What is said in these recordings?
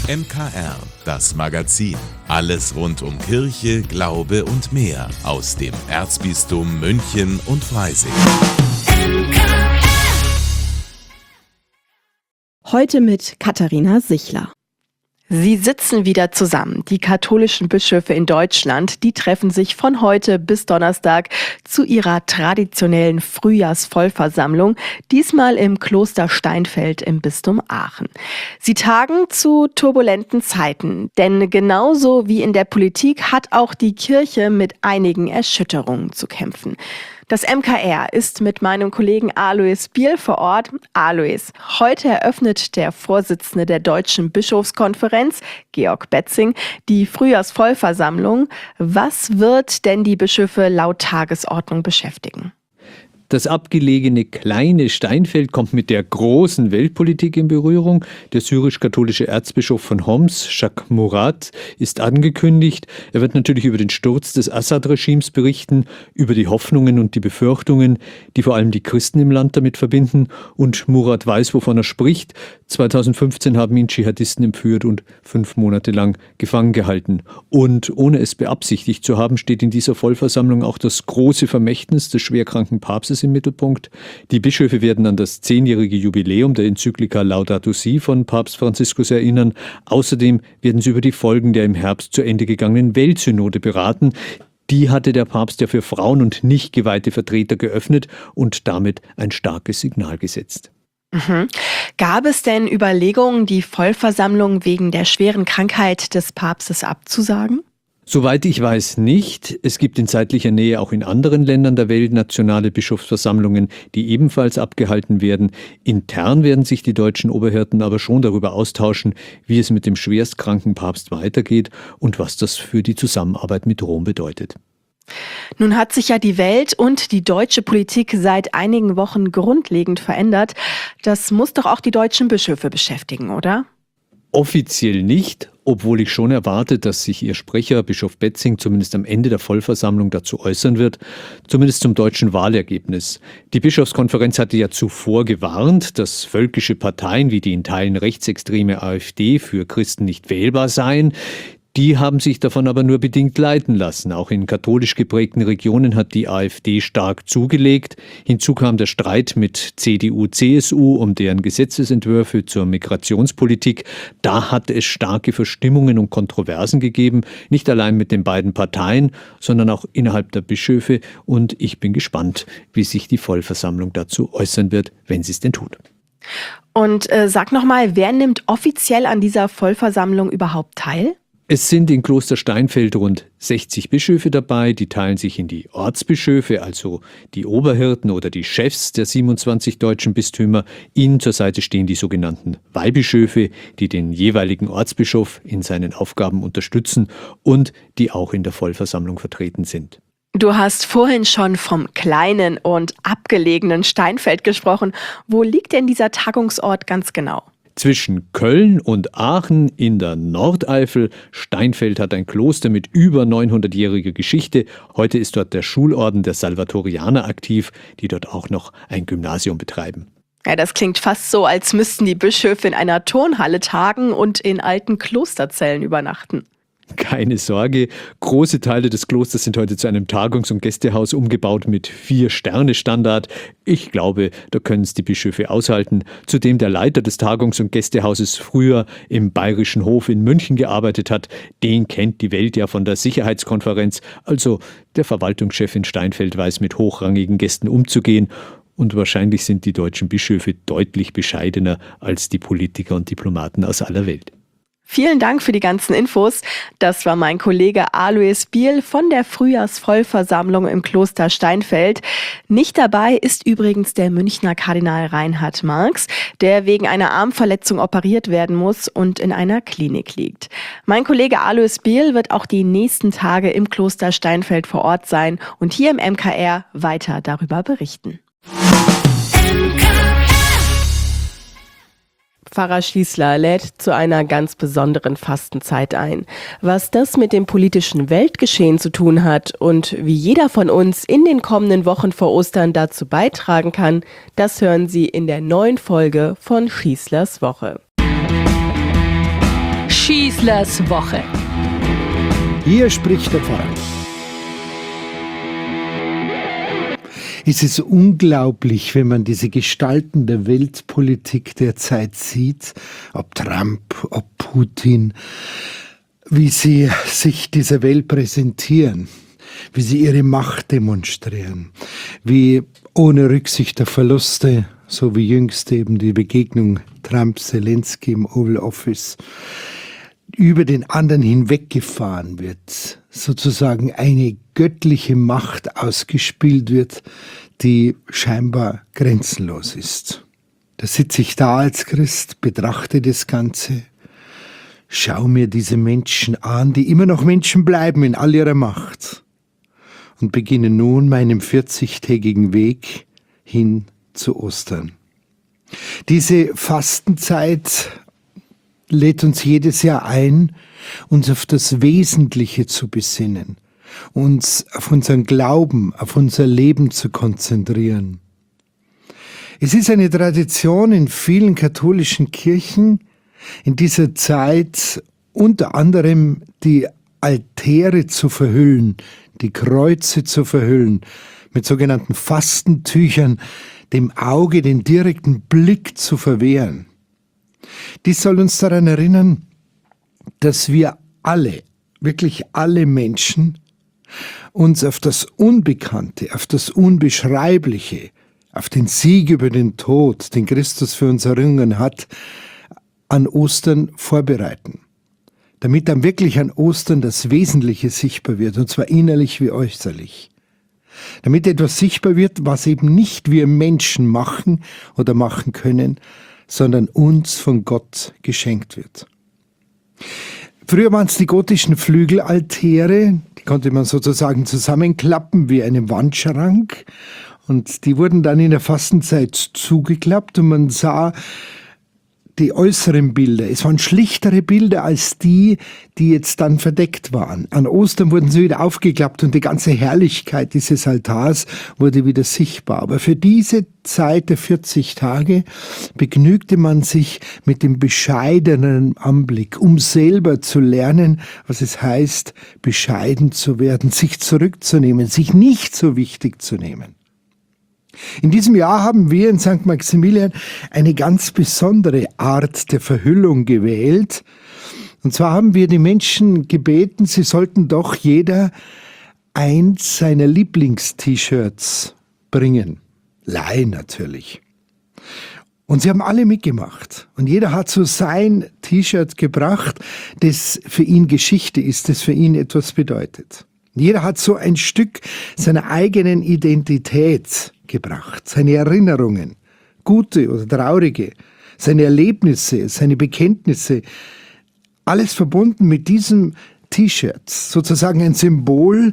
MKR, das Magazin. Alles rund um Kirche, Glaube und mehr aus dem Erzbistum München und Freising. Heute mit Katharina Sichler. Sie sitzen wieder zusammen. Die katholischen Bischöfe in Deutschland, die treffen sich von heute bis Donnerstag zu ihrer traditionellen Frühjahrsvollversammlung, diesmal im Kloster Steinfeld im Bistum Aachen. Sie tagen zu turbulenten Zeiten, denn genauso wie in der Politik hat auch die Kirche mit einigen Erschütterungen zu kämpfen. Das MKR ist mit meinem Kollegen Alois Biel vor Ort. Alois, heute eröffnet der Vorsitzende der Deutschen Bischofskonferenz, Georg Betzing, die Frühjahrsvollversammlung. Was wird denn die Bischöfe laut Tagesordnung beschäftigen? Das abgelegene kleine Steinfeld kommt mit der großen Weltpolitik in Berührung. Der syrisch-katholische Erzbischof von Homs, Jacques Murat, ist angekündigt. Er wird natürlich über den Sturz des Assad-Regimes berichten, über die Hoffnungen und die Befürchtungen, die vor allem die Christen im Land damit verbinden. Und Murat weiß, wovon er spricht. 2015 haben ihn Dschihadisten entführt und 5 Monate lang gefangen gehalten. Und ohne es beabsichtigt zu haben, steht in dieser Vollversammlung auch das große Vermächtnis des schwerkranken Papstes im Mittelpunkt. Die Bischöfe werden an das 10-jährige Jubiläum der Enzyklika Laudato Si von Papst Franziskus erinnern. Außerdem werden sie über die Folgen der im Herbst zu Ende gegangenen Weltsynode beraten. Die hatte der Papst ja für Frauen und nicht geweihte Vertreter geöffnet und damit ein starkes Signal gesetzt. Gab es denn Überlegungen, die Vollversammlung wegen der schweren Krankheit des Papstes abzusagen? Soweit ich weiß nicht. Es gibt in zeitlicher Nähe auch in anderen Ländern der Welt nationale Bischofsversammlungen, die ebenfalls abgehalten werden. Intern werden sich die deutschen Oberhirten aber schon darüber austauschen, wie es mit dem schwerstkranken Papst weitergeht und was das für die Zusammenarbeit mit Rom bedeutet. Nun hat sich ja die Welt und die deutsche Politik seit einigen Wochen grundlegend verändert. Das muss doch auch die deutschen Bischöfe beschäftigen, oder? Offiziell nicht, obwohl ich schon erwarte, dass sich ihr Sprecher, Bischof Betzing, zumindest am Ende der Vollversammlung dazu äußern wird, zumindest zum deutschen Wahlergebnis. Die Bischofskonferenz hatte ja zuvor gewarnt, dass völkische Parteien wie die in Teilen rechtsextreme AfD für Christen nicht wählbar seien. Die haben sich davon aber nur bedingt leiten lassen. Auch in katholisch geprägten Regionen hat die AfD stark zugelegt. Hinzu kam der Streit mit CDU, CSU um deren Gesetzesentwürfe zur Migrationspolitik. Da hat es starke Verstimmungen und Kontroversen gegeben. Nicht allein mit den beiden Parteien, sondern auch innerhalb der Bischöfe. Und ich bin gespannt, wie sich die Vollversammlung dazu äußern wird, wenn sie es denn tut. Und sag nochmal, wer nimmt offiziell an dieser Vollversammlung überhaupt teil? Es sind in Kloster Steinfeld rund 60 Bischöfe dabei, die teilen sich in die Ortsbischöfe, also die Oberhirten oder die Chefs der 27 deutschen Bistümer. Ihnen zur Seite stehen die sogenannten Weihbischöfe, die den jeweiligen Ortsbischof in seinen Aufgaben unterstützen und die auch in der Vollversammlung vertreten sind. Du hast vorhin schon vom kleinen und abgelegenen Steinfeld gesprochen. Wo liegt denn dieser Tagungsort ganz genau? Zwischen Köln und Aachen in der Nordeifel. Steinfeld hat ein Kloster mit über 900-jähriger Geschichte. Heute ist dort der Schulorden der Salvatorianer aktiv, die dort auch noch ein Gymnasium betreiben. Ja, das klingt fast so, als müssten die Bischöfe in einer Turnhalle tagen und in alten Klosterzellen übernachten. Keine Sorge, große Teile des Klosters sind heute zu einem Tagungs- und Gästehaus umgebaut mit 4-Sterne-Standard. Ich glaube, da können es die Bischöfe aushalten. Zudem der Leiter des Tagungs- und Gästehauses früher im Bayerischen Hof in München gearbeitet hat, den kennt die Welt ja von der Sicherheitskonferenz. Also der Verwaltungschef in Steinfeld weiß mit hochrangigen Gästen umzugehen. Und wahrscheinlich sind die deutschen Bischöfe deutlich bescheidener als die Politiker und Diplomaten aus aller Welt. Vielen Dank für die ganzen Infos. Das war mein Kollege Alois Biel von der Frühjahrsvollversammlung im Kloster Steinfeld. Nicht dabei ist übrigens der Münchner Kardinal Reinhard Marx, der wegen einer Armverletzung operiert werden muss und in einer Klinik liegt. Mein Kollege Alois Biel wird auch die nächsten Tage im Kloster Steinfeld vor Ort sein und hier im MKR weiter darüber berichten. Pfarrer Schießler lädt zu einer ganz besonderen Fastenzeit ein. Was das mit dem politischen Weltgeschehen zu tun hat und wie jeder von uns in den kommenden Wochen vor Ostern dazu beitragen kann, das hören Sie in der neuen Folge von Schießlers Woche. Schießlers Woche. Hier spricht der Pfarrer. Es ist unglaublich, wenn man diese Gestalten der Weltpolitik der Zeit sieht, ob Trump, ob Putin, wie sie sich dieser Welt präsentieren, wie sie ihre Macht demonstrieren, wie ohne Rücksicht auf Verluste, so wie jüngst eben die Begegnung Trump-Zelensky im Oval Office, über den anderen hinweggefahren wird, sozusagen eine göttliche Macht ausgespielt wird, die scheinbar grenzenlos ist. Da sitze ich da als Christ, betrachte das Ganze, schau mir diese Menschen an, die immer noch Menschen bleiben in all ihrer Macht, und beginne nun meinen 40-tägigen Weg hin zu Ostern. Diese Fastenzeit lädt uns jedes Jahr ein, uns auf das Wesentliche zu besinnen, uns auf unseren Glauben, auf unser Leben zu konzentrieren. Es ist eine Tradition in vielen katholischen Kirchen, in dieser Zeit unter anderem die Altäre zu verhüllen, die Kreuze zu verhüllen, mit sogenannten Fastentüchern, dem Auge den direkten Blick zu verwehren. Dies soll uns daran erinnern, dass wir alle, wirklich alle Menschen, uns auf das Unbekannte, auf das Unbeschreibliche, auf den Sieg über den Tod, den Christus für uns errungen hat, an Ostern vorbereiten. Damit dann wirklich an Ostern das Wesentliche sichtbar wird, und zwar innerlich wie äußerlich. Damit etwas sichtbar wird, was eben nicht wir Menschen machen oder machen können, sondern uns von Gott geschenkt wird. Früher waren es die gotischen Flügelaltäre, die konnte man sozusagen zusammenklappen wie einen Wandschrank, und die wurden dann in der Fastenzeit zugeklappt und man sah die äußeren Bilder. Es waren schlichtere Bilder als die, die jetzt dann verdeckt waren. An Ostern wurden sie wieder aufgeklappt und die ganze Herrlichkeit dieses Altars wurde wieder sichtbar. Aber für diese Zeit der 40 Tage begnügte man sich mit dem bescheidenen Anblick, um selber zu lernen, was es heißt, bescheiden zu werden, sich zurückzunehmen, sich nicht so wichtig zu nehmen. In diesem Jahr haben wir in St. Maximilian eine ganz besondere Art der Verhüllung gewählt. Und zwar haben wir die Menschen gebeten, sie sollten doch jeder eins seiner Lieblings-T-Shirts bringen. Leihen natürlich. Und sie haben alle mitgemacht. Und jeder hat so sein T-Shirt gebracht, das für ihn Geschichte ist, das für ihn etwas bedeutet. Jeder hat so ein Stück seiner eigenen Identität gebracht, seine Erinnerungen, gute oder traurige, seine Erlebnisse, seine Bekenntnisse, alles verbunden mit diesem T-Shirt, sozusagen ein Symbol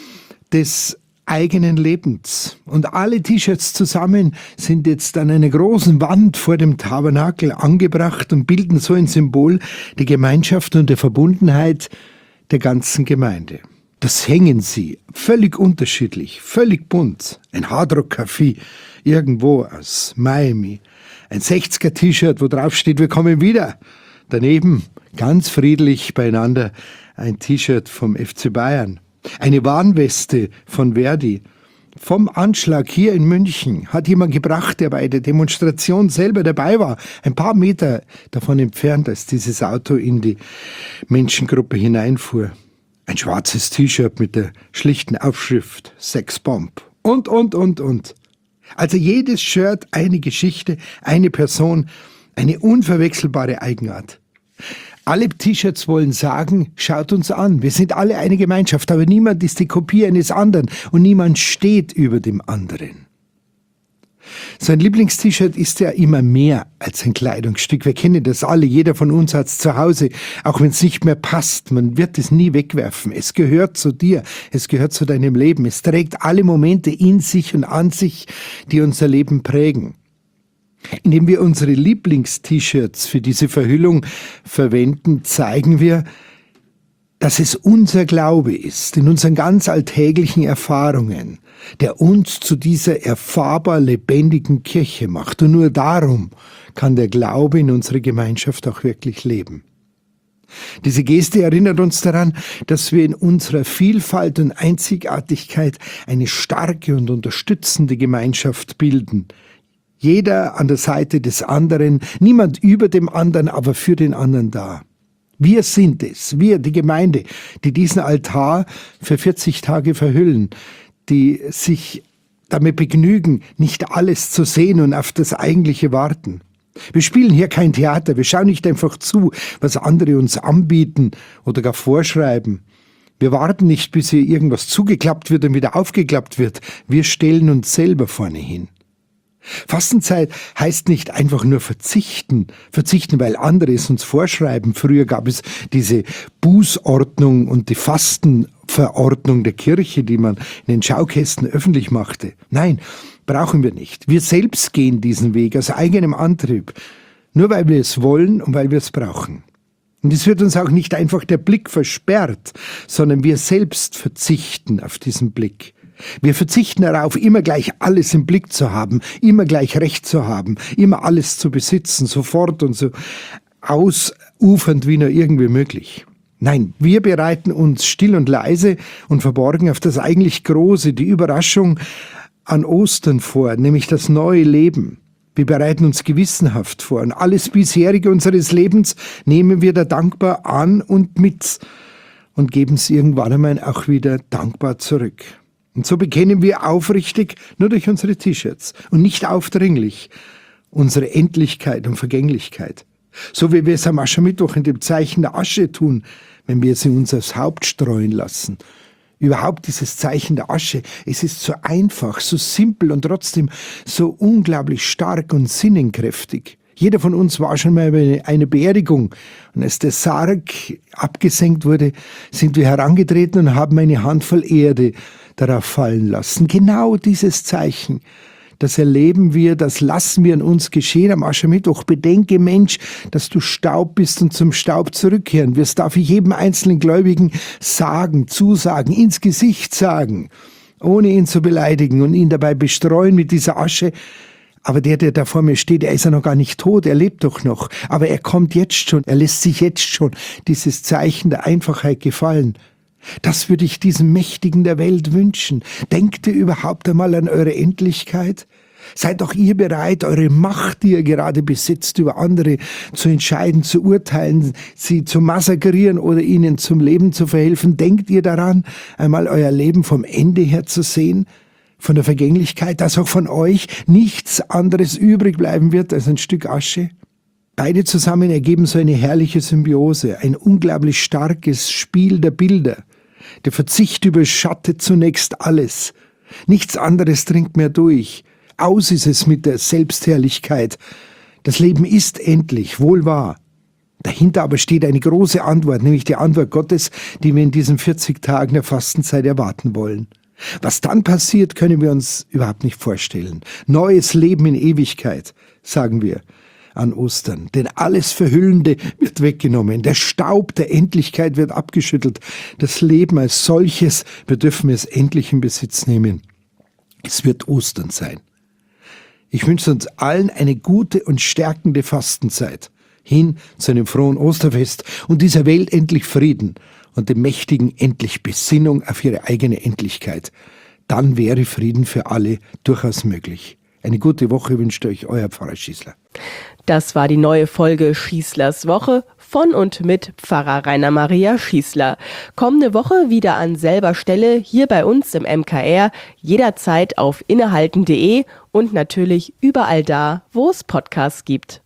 des eigenen Lebens. Und alle T-Shirts zusammen sind jetzt an einer großen Wand vor dem Tabernakel angebracht und bilden so ein Symbol der Gemeinschaft und der Verbundenheit der ganzen Gemeinde. Das hängen sie, völlig unterschiedlich, völlig bunt. Ein Hardrock-Café irgendwo aus Miami. Ein 60er-T-Shirt, wo drauf steht, wir kommen wieder. Daneben, ganz friedlich beieinander, ein T-Shirt vom FC Bayern. Eine Warnweste von Verdi. Vom Anschlag hier in München hat jemand gebracht, der bei der Demonstration selber dabei war. Ein paar Meter davon entfernt, als dieses Auto in die Menschengruppe hineinfuhr. Ein schwarzes T-Shirt mit der schlichten Aufschrift Sexbomb. Und. Also jedes Shirt eine Geschichte, eine Person, eine unverwechselbare Eigenart. Alle T-Shirts wollen sagen, schaut uns an, wir sind alle eine Gemeinschaft, aber niemand ist die Kopie eines anderen und niemand steht über dem anderen. Sein Lieblings-T-Shirt ist ja immer mehr als ein Kleidungsstück. Wir kennen das alle, jeder von uns hat es zu Hause, auch wenn es nicht mehr passt. Man wird es nie wegwerfen. Es gehört zu dir, es gehört zu deinem Leben. Es trägt alle Momente in sich und an sich, die unser Leben prägen. Indem wir unsere Lieblings-T-Shirts für diese Verhüllung verwenden, zeigen wir, dass es unser Glaube ist, in unseren ganz alltäglichen Erfahrungen, der uns zu dieser erfahrbar lebendigen Kirche macht. Und nur darum kann der Glaube in unserer Gemeinschaft auch wirklich leben. Diese Geste erinnert uns daran, dass wir in unserer Vielfalt und Einzigartigkeit eine starke und unterstützende Gemeinschaft bilden. Jeder an der Seite des anderen, niemand über dem anderen, aber für den anderen da. Wir sind es, wir, die Gemeinde, die diesen Altar für 40 Tage verhüllen, die sich damit begnügen, nicht alles zu sehen und auf das Eigentliche warten. Wir spielen hier kein Theater, wir schauen nicht einfach zu, was andere uns anbieten oder gar vorschreiben. Wir warten nicht, bis hier irgendwas zugeklappt wird und wieder aufgeklappt wird. Wir stellen uns selber vorne hin. Fastenzeit heißt nicht einfach nur verzichten. Verzichten, weil andere es uns vorschreiben. Früher gab es diese Bußordnung und die Fastenverordnung der Kirche, die man in den Schaukästen öffentlich machte. Nein, brauchen wir nicht. Wir selbst gehen diesen Weg aus eigenem Antrieb. Nur weil wir es wollen und weil wir es brauchen. Und es wird uns auch nicht einfach der Blick versperrt, sondern wir selbst verzichten auf diesen Blick. Wir verzichten darauf, immer gleich alles im Blick zu haben, immer gleich Recht zu haben, immer alles zu besitzen, sofort und so ausufernd wie nur irgendwie möglich. Nein, wir bereiten uns still und leise und verborgen auf das eigentlich Große, die Überraschung an Ostern vor, nämlich das neue Leben. Wir bereiten uns gewissenhaft vor und alles bisherige unseres Lebens nehmen wir da dankbar an und mit und geben es irgendwann einmal auch wieder dankbar zurück. Und so bekennen wir aufrichtig, nur durch unsere T-Shirts und nicht aufdringlich, unsere Endlichkeit und Vergänglichkeit. So wie wir es am Aschermittwoch in dem Zeichen der Asche tun, wenn wir sie uns aufs Haupt streuen lassen. Überhaupt dieses Zeichen der Asche, es ist so einfach, so simpel und trotzdem so unglaublich stark und sinnenkräftig. Jeder von uns war schon mal bei einer Beerdigung und als der Sarg abgesenkt wurde, sind wir herangetreten und haben eine Handvoll Erde darauf fallen lassen. Genau dieses Zeichen, das erleben wir, das lassen wir an uns geschehen am Aschermittwoch. Bedenke, Mensch, dass du Staub bist und zum Staub zurückkehren wirst. Darf ich jedem einzelnen Gläubigen sagen, zusagen, ins Gesicht sagen, ohne ihn zu beleidigen und ihn dabei bestreuen mit dieser Asche. Aber der da vor mir steht, der ist ja noch gar nicht tot, er lebt doch noch. Aber er kommt jetzt schon, er lässt sich jetzt schon dieses Zeichen der Einfachheit gefallen. Das würde ich diesen Mächtigen der Welt wünschen. Denkt ihr überhaupt einmal an eure Endlichkeit? Seid auch ihr bereit, eure Macht, die ihr gerade besitzt, über andere zu entscheiden, zu urteilen, sie zu massakrieren oder ihnen zum Leben zu verhelfen? Denkt ihr daran, einmal euer Leben vom Ende her zu sehen? Von der Vergänglichkeit, dass auch von euch nichts anderes übrig bleiben wird als ein Stück Asche? Beide zusammen ergeben so eine herrliche Symbiose, ein unglaublich starkes Spiel der Bilder. Der Verzicht überschattet zunächst alles. Nichts anderes dringt mehr durch. Aus ist es mit der Selbstherrlichkeit. Das Leben ist endlich, wohl wahr. Dahinter aber steht eine große Antwort, nämlich die Antwort Gottes, die wir in diesen 40 Tagen der Fastenzeit erwarten wollen. Was dann passiert, können wir uns überhaupt nicht vorstellen. Neues Leben in Ewigkeit, sagen wir an Ostern. Denn alles Verhüllende wird weggenommen. Der Staub der Endlichkeit wird abgeschüttelt. Das Leben als solches, wir dürfen es endlich in Besitz nehmen. Es wird Ostern sein. Ich wünsche uns allen eine gute und stärkende Fastenzeit. Hin zu einem frohen Osterfest und dieser Welt endlich Frieden und dem Mächtigen endlich Besinnung auf ihre eigene Endlichkeit. Dann wäre Frieden für alle durchaus möglich. Eine gute Woche wünscht euch euer Pfarrer Schießler. Das war die neue Folge Schießlers Woche von und mit Pfarrer Rainer Maria Schießler. Kommende Woche wieder an selber Stelle hier bei uns im MKR, jederzeit auf innehalten.de und natürlich überall da, wo es Podcasts gibt.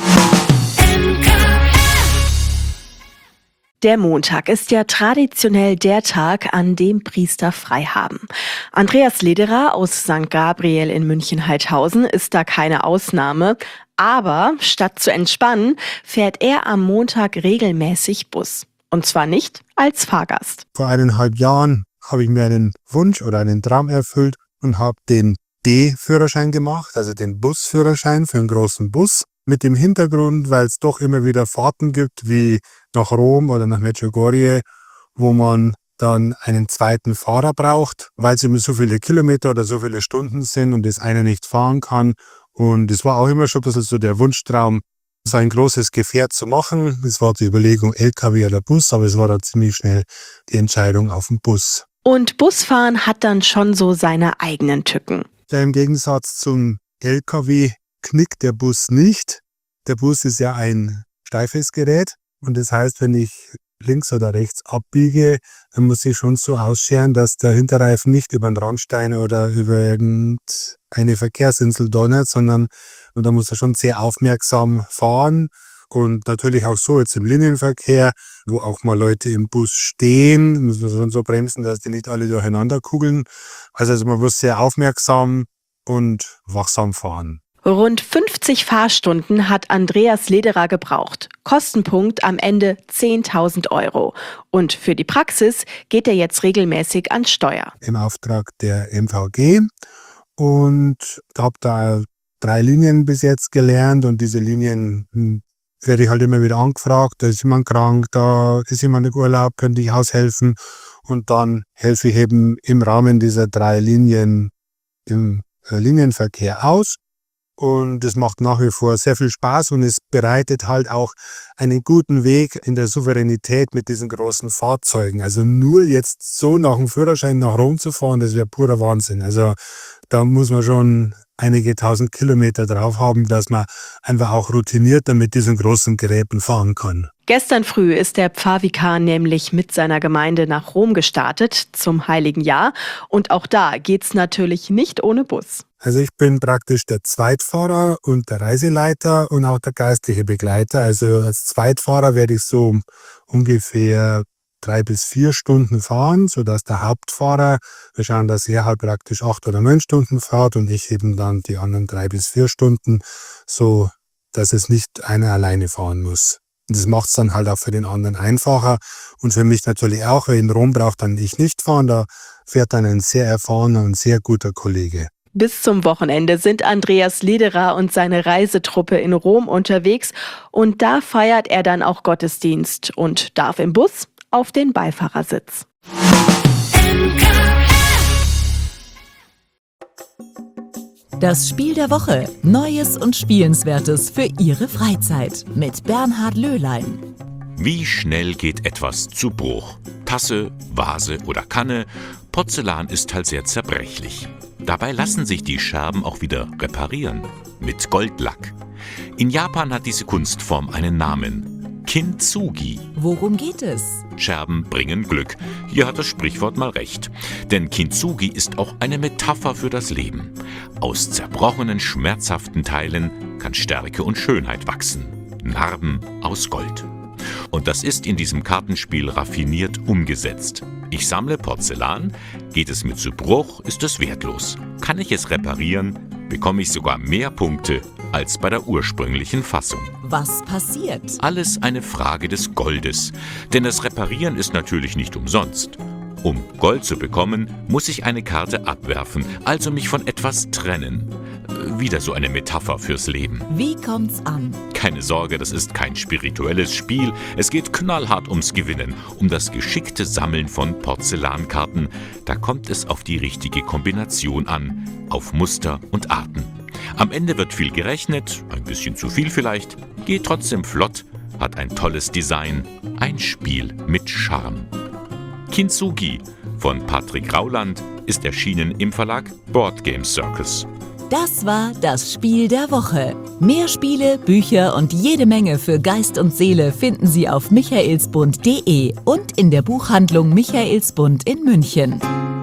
Der Montag ist ja traditionell der Tag, an dem Priester frei haben. Andreas Lederer aus St. Gabriel in München-Heidhausen ist da keine Ausnahme. Aber statt zu entspannen, fährt er am Montag regelmäßig Bus. Und zwar nicht als Fahrgast. Vor 1,5 Jahren habe ich mir einen Wunsch oder einen Traum erfüllt und habe den D-Führerschein gemacht, also den Busführerschein für einen großen Bus. Mit dem Hintergrund, weil es doch immer wieder Fahrten gibt, wie nach Rom oder nach Medjugorje, wo man dann einen zweiten Fahrer braucht, weil es immer so viele Kilometer oder so viele Stunden sind und das einer nicht fahren kann. Und es war auch immer schon ein bisschen so der Wunschtraum, so ein großes Gefährt zu machen. Es war die Überlegung LKW oder Bus, aber es war dann ziemlich schnell die Entscheidung auf den Bus. Und Busfahren hat dann schon so seine eigenen Tücken. Ja, im Gegensatz zum LKW knickt der Bus nicht. Der Bus ist ja ein steifes Gerät und das heißt, wenn ich links oder rechts abbiege, dann muss ich schon so ausscheren, dass der Hinterreifen nicht über den Randstein oder über irgendeine Verkehrsinsel donnert, sondern da muss er schon sehr aufmerksam fahren. Und natürlich auch so jetzt im Linienverkehr, wo auch mal Leute im Bus stehen, muss man schon so bremsen, dass die nicht alle durcheinander kugeln. Also man muss sehr aufmerksam und wachsam fahren. Rund 50 Fahrstunden hat Andreas Lederer gebraucht. Kostenpunkt am Ende 10.000 €. Und für die Praxis geht er jetzt regelmäßig ans Steuer. Im Auftrag der MVG und habe da 3 Linien bis jetzt gelernt und diese Linien werde ich halt immer wieder angefragt, da ist jemand krank, da ist jemand im Urlaub, könnte ich aushelfen und dann helfe ich eben im Rahmen dieser 3 Linien im Linienverkehr aus. Und es macht nach wie vor sehr viel Spaß und es bereitet halt auch einen guten Weg in der Souveränität mit diesen großen Fahrzeugen. Also nur jetzt so nach dem Führerschein nach Rom zu fahren, das wäre purer Wahnsinn. Also da muss man schon einige tausend Kilometer drauf haben, dass man einfach auch routinierter mit diesen großen Geräten fahren kann. Gestern früh ist der Pfarrvikar nämlich mit seiner Gemeinde nach Rom gestartet zum Heiligen Jahr. Und auch da geht's natürlich nicht ohne Bus. Also ich bin praktisch der Zweitfahrer und der Reiseleiter und auch der geistliche Begleiter. Also als Zweitfahrer werde ich so ungefähr 3 bis 4 Stunden fahren, sodass der Hauptfahrer, wir schauen, dass er halt praktisch 8 oder 9 Stunden fährt und ich eben dann die anderen 3 bis 4 Stunden, so dass es nicht einer alleine fahren muss. Und das macht es dann halt auch für den anderen einfacher und für mich natürlich auch, weil in Rom braucht dann ich nicht fahren, da fährt dann ein sehr erfahrener und sehr guter Kollege. Bis zum Wochenende sind Andreas Lederer und seine Reisetruppe in Rom unterwegs und da feiert er dann auch Gottesdienst und darf im Bus auf den Beifahrersitz. Das Spiel der Woche. Neues und Spielenswertes für Ihre Freizeit. Mit Bernhard Löhlein. Wie schnell geht etwas zu Bruch? Tasse, Vase oder Kanne, Porzellan ist halt sehr zerbrechlich. Dabei lassen sich die Scherben auch wieder reparieren. Mit Goldlack. In Japan hat diese Kunstform einen Namen. Kintsugi. Worum geht es? Scherben bringen Glück. Hier hat das Sprichwort mal recht. Denn Kintsugi ist auch eine Metapher für das Leben. Aus zerbrochenen, schmerzhaften Teilen kann Stärke und Schönheit wachsen. Narben aus Gold. Und das ist in diesem Kartenspiel raffiniert umgesetzt. Ich sammle Porzellan, geht es mir zu Bruch, ist es wertlos. Kann ich es reparieren, bekomme ich sogar mehr Punkte als bei der ursprünglichen Fassung. Was passiert? Alles eine Frage des Goldes, denn das Reparieren ist natürlich nicht umsonst. Um Gold zu bekommen, muss ich eine Karte abwerfen, also mich von etwas trennen. Wieder so eine Metapher fürs Leben. Wie kommt's an? Keine Sorge, das ist kein spirituelles Spiel. Es geht knallhart ums Gewinnen, um das geschickte Sammeln von Porzellankarten. Da kommt es auf die richtige Kombination an, auf Muster und Arten. Am Ende wird viel gerechnet, ein bisschen zu viel vielleicht, geht trotzdem flott, hat ein tolles Design, ein Spiel mit Charme. Kintsugi von Patrick Rauland ist erschienen im Verlag Board Game Circus. Das war das Spiel der Woche. Mehr Spiele, Bücher und jede Menge für Geist und Seele finden Sie auf michaelsbund.de und in der Buchhandlung Michaelsbund in München.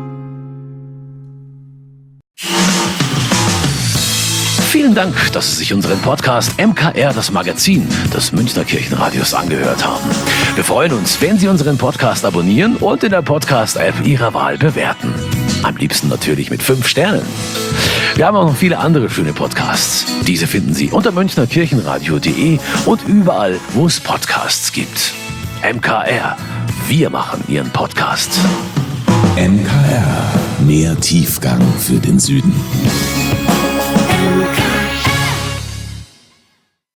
Vielen Dank, dass Sie sich unseren Podcast MKR, das Magazin des Münchner Kirchenradios, angehört haben. Wir freuen uns, wenn Sie unseren Podcast abonnieren und in der Podcast-App Ihrer Wahl bewerten. Am liebsten natürlich mit 5 Sternen. Wir haben auch noch viele andere schöne Podcasts. Diese finden Sie unter münchnerkirchenradio.de und überall, wo es Podcasts gibt. MKR, wir machen Ihren Podcast. MKR, mehr Tiefgang für den Süden.